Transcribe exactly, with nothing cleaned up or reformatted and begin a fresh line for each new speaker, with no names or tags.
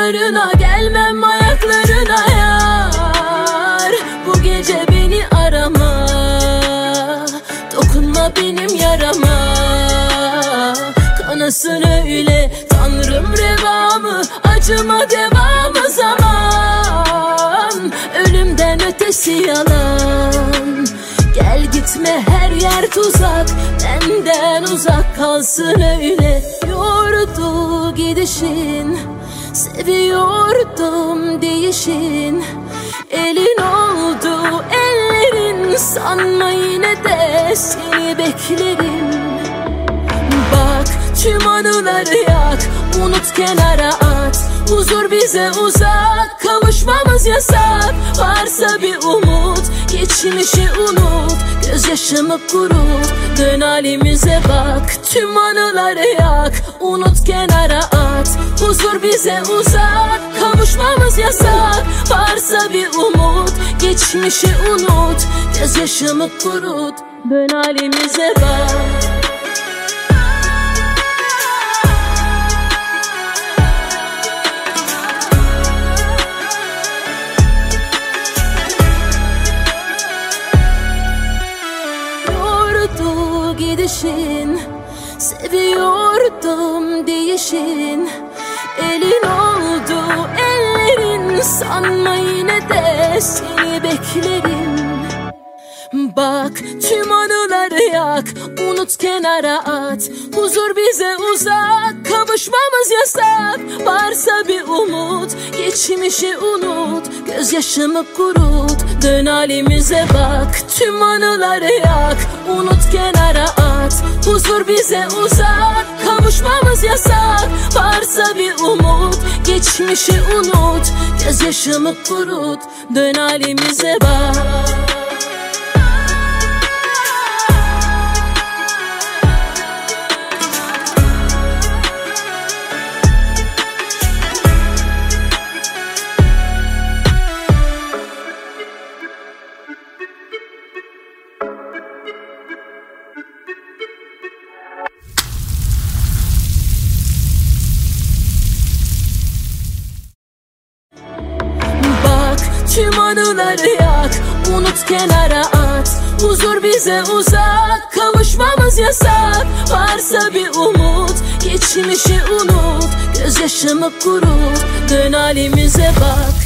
yollarına, gelmem ayaklarına yar. Bu gece beni arama, dokunma benim yarama. Kanasın öyle Tanrım revamı, acıma devamı zaman. Ölümden ötesi yalan, gel gitme her yer tuzak. Benden uzak kalsın öyle. Yordu gidişin, seviyordum değişin. Elin oldu ellerin, sanma yine de seni beklerim. Bak tüm anıları yak, unut kenara at. Huzur bize uzak, kavuşmamız yasak. Varsa bir umut, geçmişi unut. Gözyaşımı kurut, dön halimize bak. Tüm anıları yak, unut kenara at. Huzur bize uzak, kavuşmamız yasak. Varsa bir umut, geçmişi unut. Gözyaşımı kurut, dön halimize bak. Gidişin, seviyordum değişin. Elin oldu ellerin, sanma yine de seni beklerim. Bak tüm anıları yak, unut kenara at. Huzur bize uzak, kavuşmamız yasak. Varsa bir umut, geçmişi unut. Gözyaşımı kurut, dön halimize bak. Tüm anıları yak, unut kenara at. Huzur bize uzak, kavuşmamız yasak. Varsa bir umut, geçmişi unut. Gözyaşımı kurut, dön halimize bak. Tüm anıları yak, unut kenara at. Huzur bize uzak, kavuşmamız yasak. Varsa bir umut, geçmişi unut. Gözyaşımı kurut, dön halimize bak.